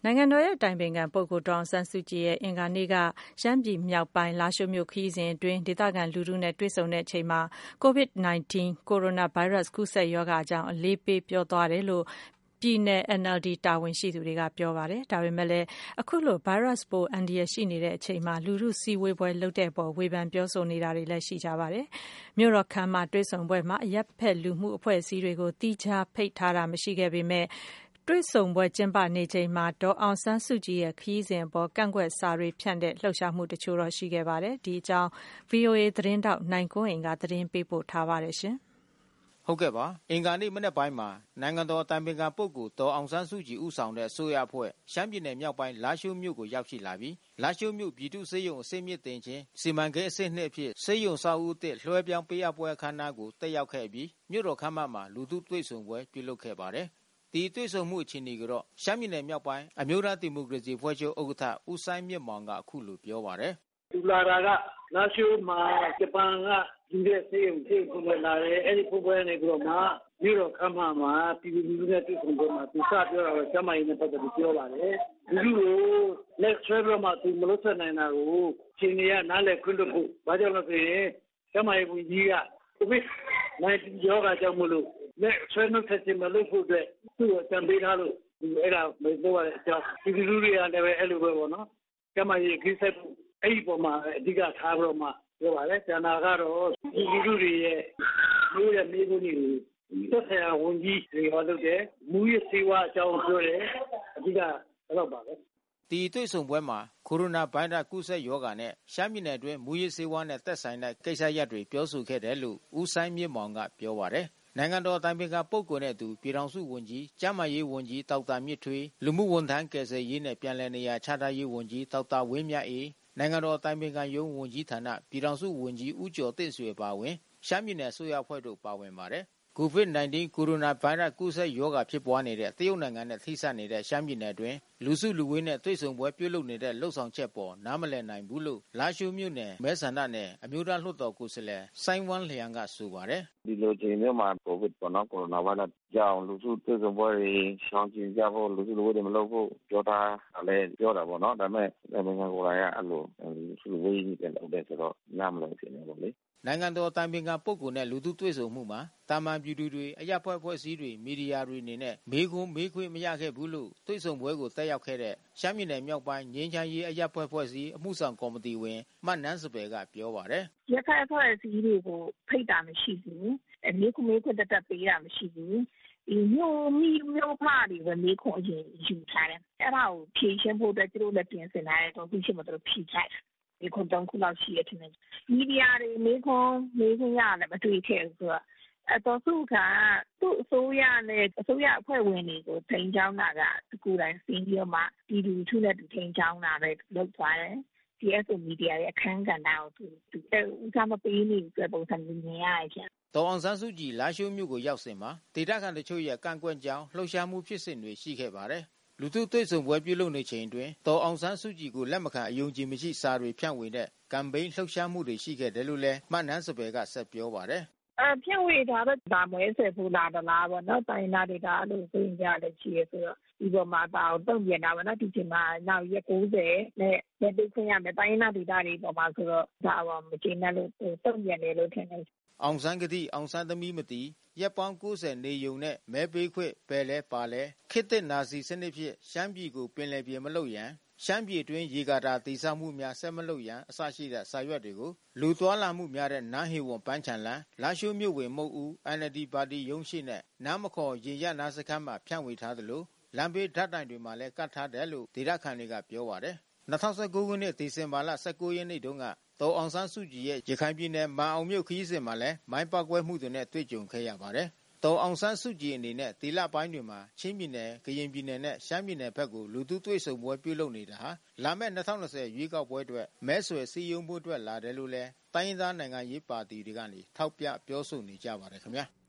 နိုင်ငံတော်ရဲ့အတိုင်ပင်ခံပုဂ္ဂိုလ်ဒေါ်အောင်ဆန်းစုကြည်ရဲ့အင်္ဂါနေ့ကရှမ်းပြည်မြောက်ပိုင်းလားရှိုးမြို့ခရီးစဉ်အတွင်းဒေသခံလူထုနဲ့တွေ့ဆုံချိန်မှာ COVID-19 ကိုရိုနာဗိုင်းရပ်စ်ကူးစက်ရောဂါအကြောင်းအလေးပေးပြောသွားတယ်လို့ပြည်နယ် NLD တာဝန်ရှိသူတွေကပြောပါတယ်။ ဒါပေမဲ့လည်းအခုလိုဗိုင်းရပ်စ်ပိုးအန္တရာယ်ရှိနေချိန်မှာလူထုစည်းဝေးပွဲလုပ်တဲ့အပေါ်ဝေဖန်ပြောဆိုနေတာတွေလည်းရှိကြပါတယ်။ မြို့တော်ခမ်းမတွေ့ဆုံပွဲမှာအရပ်ဖက်လူမှုအဖွဲ့အစည်းတွေကိုသီးခြားဖိတ်ထားတာမရှိခဲ့ပေမဲ့တွေ့ဆုံပွဲကျင်းပနေချိန်မှာဒေါ်အောင်ဆန်းစုကြည်ရဲ့ခရီးစဉ်အပေါ်ကန့်ကွက်စာတွေဖြန့်တဲ့လှုပ်ရှားမှုတချို့တော့ရှိခဲ့ပါတယ်။ ဒီအကြောင်း VOA သတင်းထောက်နိုင်ကွန်းအိန်ကသတင်းပေးပို့ထားပါတယ်ရှင်။ဟုတ်ကဲ့ပါအင်္ဂါနေ့မနက်ပိုင်းမှာနိုင်ငံတော်အတိုင်ပင်ခံပုဂ္ဂိုလ်ဒေါ်အောင်ဆန်းစုကြည်ဦးဆောင်တဲ့အစိုးရအဖွဲ့ရှမ်းပြည်နယ်မြောက်ပိုင်းလားရှိုးမြို့ကိုရောက်ရှိလာပြီးလားရှိုးမြို့ပြည်သူ့ဆေးရုံအဆင့်မြင့်တင်ခြင်းစီမံကိန်းအဆင့်2အဖြစ်ဆေးရုံဆောက်ဦးသစ်လွှဲပြောင်းပေးအပ်ပွဲအခမ်းအနားကိုတက်ရောက်ခဲ့ပြီးမြို့တော်ခမ်းမမှာလူထုတွေ့ဆုံပွဲပြုလုပ်ခဲ့ပါတယ်။ဒီတွေ့ဆုံမှုအခြေအနေကိုတော့ရှမ်းပြည်နယ်မြောက်ပိုင်းအမျိုးသားဒီမိုကရေစီအဖွဲ့ချုပ်ဥက္ကဋ္ဌဦးစိုင်းမြင့်မောင်ကအခုလိုပြောပါတယ်။သူလာတာကလားရှိုးမှာဂျပန်ကယူတဲ့ဆေးရုံဖွင့်လာတယ်အဲ့ဒီဖွင့်ပွဲနေပြီးတော့မှမြို့တော်ခမ်းမမှာပြည်သူလူထုနဲ့တွေ့ဆုံပွဲမှာသူစပြောတာတော့ကျမကြီးနဲ့ပတ်သက်ပြီးပြောပါတယ်လူထုကိုလက်ဆွဲပြီးတော့မှသူမလို့ဆက်နိုင်တာကိုရှင်တွေကနားလည်ခွင့်လွှတ်ဖို့ဘာကြောင့်လဲဆိုရင်ကျမကြီးဝန်ကြီးက COVID-19 ရောဂါကြောင့်မလို့လက်ဆွဲနှုတ်ဆက်ခြင်းမလုပ်ဖို့အတွက်သူ့ကိုကြံပေးထားလို့ဒီအဲ့ဒါမပြောရတဲ့အကြောင်းပြည်သူလူထုတွေကလည်းအဲ့လိုပဲပေါ့နော်ကျမကြီးခိဆက်ဖို့အဲ့ဒီပေါ်မှာအဓိကထားပြီးတော့မှပြောပါတယ်ကျန်တာကတော့ပြည်သူလူထုတွေရဲ့မျိုးရဲ့မျိုးကိုသက်ဆိုင်ရာဝန်ကြီးတွေဟောလုပ်တယ်မူရစေဝါအကြောင်းပြောတယ်အဓိကတော့ပါပဲဒီတွေ့ဆုံပွဲမှာကိုရိုနာဗိုင်းရပ်စ်ကူးစက်ရောဂါနဲ့ရှမ်းပြည်နယ်အတွင်းမူရစေဝါနဲ့သက်ဆိုင်တဲ့ကိစ္စရပ်တွေပြောဆိုခဲ့တယ်လို့ဦးစိုင်းမြင့်မောင်ကပြောပါတယ်နိုင်ငံတော်အတိုင်ပင်ခံပုဂ္ဂိုလ်နဲ့အတူပြည်ထောင်စုဝန်ကြီးကျန်းမာရေးဝန်ကြီးဒေါက်တာမြင့်ထွေးလူမှုဝန်ထမ်းကယ်ဆယ်ရေးနဲ့ပြန်လည်နေရာချထားရေးဝန်ကြီးဒေါက်တာဝင်းမြတ်အေးနိုင်ငံတော်အတိုင်ပင်ခံရုံးဝန်ကြီးဌာနပြည်ထောင်စုဝန်ကြီးဦးကျော်တင့်ဆွေပါဝင်ရှမ်းပြည်နယ်အစိုးရအဖွဲ့တို့ပါဝင်ပါတယ်COVID-19 ကိုရိုနာဗိုင်းရပ်စ်ကူးစက်ရောဂါဖြစ်ပွားနေတဲ့တရုတ်နိုင်ငံနဲ့ထိစပ်နေတဲ့ရှမ်းပြည်နယ်အတွင်းလူစုလူဝေးနဲ့တွေ့ဆုံပွဲပြုလုပ်နေတဲ့လှုပ်ဆောင်ချက်ပေါ်နားမလည်နိုင်ဘူးလို့လားရှိုးမြို့နယ်မဲဆန္ဒနယ်အမျိုးသားလွှတ်တော်ကိုယ်စားလှယ်စိုင်းဝမ်းလျံကဆိုပါတယ်ဒီလိုချိန်မျိုးမှာကိုဗစ်ပေါ့နော်ကိုရိုနာဗိုင်းရပ်စ်ကြောင့်လူစုတွေ့ဆုံပွဲတွေရှောင်ကျဉ်ကြဖို့လူစုလူဝေးတွေမလုပ်ဖို့ပြောတာလည်းပြောတာပေါ့နော်ဒါပေမဲ့နိုင်ငံကိုယ်တိုင်ကအဲ့လိုလူစုလူဝေးတွေလုပ်တဲ့ဆိုတော့နားမလည်ဖြစ်နေပါလေနိုင်ငံတော်အတိုင်ပင်ခံပုဂ္ဂိုလ်နဲ့လူထုတွေ့ဆုံမှုမှာတာမန်ပြည်သူတွေအရပ်ဖွဲ့အဖွဲ့အစည်းတွေမီဒီယာတွေအနေနဲ့မေးခွန်းမေးခွင့်မရခဲ့ဘူးလို့တွေ့ဆုံပွဲကိုတက်ရောက်ခဲ့တဲ့ရှမ်းပြည်နယ်မြောက်ပိုင်းငြိမ်းချမ်းရေးအရပ်ဖွဲ့အဖွဲ့အစည်းအမှုဆောင်ကော်မတီဝင်မနန်းစပယ်ကပြောပါတယ်ရပ်ဖက်အဖွဲ့အစည်းတွေကိုဖိတ်တာမရှိဘူးမေးခွန်းမေးခွန်းတက်ပေးတာမရှိဘူးဒီမျိုးဖားတွေပဲမေးခွန်းအရင်ယူထားတယ်အဲ့ဒါကိုဖြေရှင်းဖို့အတွက်သူတို့လည်းပြင်ဆင်ထားတယ်တော့သူရှိမှသူတို့ဖြေချတယ်ဒီခွန်တောင်းခုလောက်ရှိရတဲ့မီဒီယာတွေမေးခွန်းရတယ်မတွေ့ခဲ့ဘူးဆိုတော့အတော်စုကသူ့အစိုးရနဲ့အစိုးရအဖွဲ့ဝင်တွေကိုထိန်းချောင်းတာကဒီကိုယ်တိုင်စင်းပြီးမှဒီလူထုနဲ့ထိန်းချောင်းတာပဲလုပ်သွားတယ်DSO မီဒီယာရဲ့အခန်းကဏ္ဍကိုသူဦးစားမပေးနေဘူးပုံစံမျိုးမြင်ရတယ်ဒေါ်အောင်ဆန်းစုကြည်လာရှိုးမြို့ကိုရောက်စဉ်မှာဒေသခံတချို့ရဲ့ကန့်ကွက်ကြောင်းလှုပ်ရှားမှုဖြစ်စဉ်တွေရှိခဲ့ပါတယ်လူထုတွေ့ဆုံပွဲပြုလုပ်နေချိန်အတွင်းဒေါ်အောင်ဆန်းစုကြည်ကိုလက်မခံအယုံကြည်မရှိစာတွေဖြန့်ဝေတဲ့ကမ်ပိန်းလှုပ်ရှားမှုတွေရှိခဲ့တယ်လို့လည်းမနန်းစပယ်ကဆက်ပြောပါတယ်ဖြန့်ဝေထားတော့ဒါမဲဆယ်ဖူလာတလားပေါ့နော်တိုင်းနာဒေတာလို့ဆိုရင်ကြလည်းရှိရဆိုတော့ဒီပေါ်မှာပါအောင်တုံ့ပြန်တာပေါ့နော်ဒီချိန်မှာနောက်ရက်90နဲ့လက်တွေ့ခွင့်ရမယ်တိုင်းနာဒေတာတွေပေါ်မှာဆိုတော့ဒါပါမကျေနပ်လို့တုံ့ပြန်တယ်လို့ထင်တယ်အောင်ဆန်းကတိအောင်ဆန်းသမီးမတီရက်ပေါင်း90နေယုံနဲ့မဲပေးခွင့်ပဲလဲပါလဲခေတ်သစ်နာစီစနစ်ဖြင့်ရှမ်းပြည်ကိုပင်လယ်ပြင်မလုပ်ရန်ရှမ်းပြည်တွင်ရေကာတာတည်ဆောက်မှုများဆက်မလုပ်ရန်အစရှိတဲ့စာရွက်တွေကိုလူသွားလာမှုများတဲ့နန်းဟေဝန်ပန်းချံလန်းလာရှိုးမြို့ဝင်မုတ်ဦး NLD ပါတီရုံးရှိနဲ့နားမခေါ်ရေရနာစခန်းမှာဖြန့်ဝေထားသလိုလမ်းဘေးဓာတ်တိုင်တွေမှာလည်းကတ်ထားတယ်လို့ဒေသခံတွေကပြောပါတယ်2019ခုနှစ်ဒီဇင်ဘာလ19ရက်နေ့တုန်းကဒေါ်အောင်ဆန်းစုကြည်ရဲ့ရခိုင်ပြည်နယ်မန်အောင်မြို့ခရီးစဉ်မှာလည်းမိုင်းပေါက်ကွဲမှုတွေနဲ့တွေ့ကြုံခဲ့ရပါတယ်ဒေါ်အောင်ဆန်းစုကြည်အနေနဲ့ဒီလပိုင်းတွေမှာချင်းပြည်နယ်ကရင်ပြည်နယ်နဲ့ရှမ်းပြည်နယ်ဘက်ကိုလူထုတွေ့ဆုံပွဲပြုလုပ်နေတာဟာလာမယ့်2020ရွေးကောက်ပွဲအတွက်မဲဆွယ်စည်းရုံးဖို့အတွက်လာတယ်လို့လဲတိုင်းရင်းသားနိုင်ငံရေးပါတီတွေကနေထောက်ပြပြောဆိုနေကြပါတယ်ခင်ဗျာ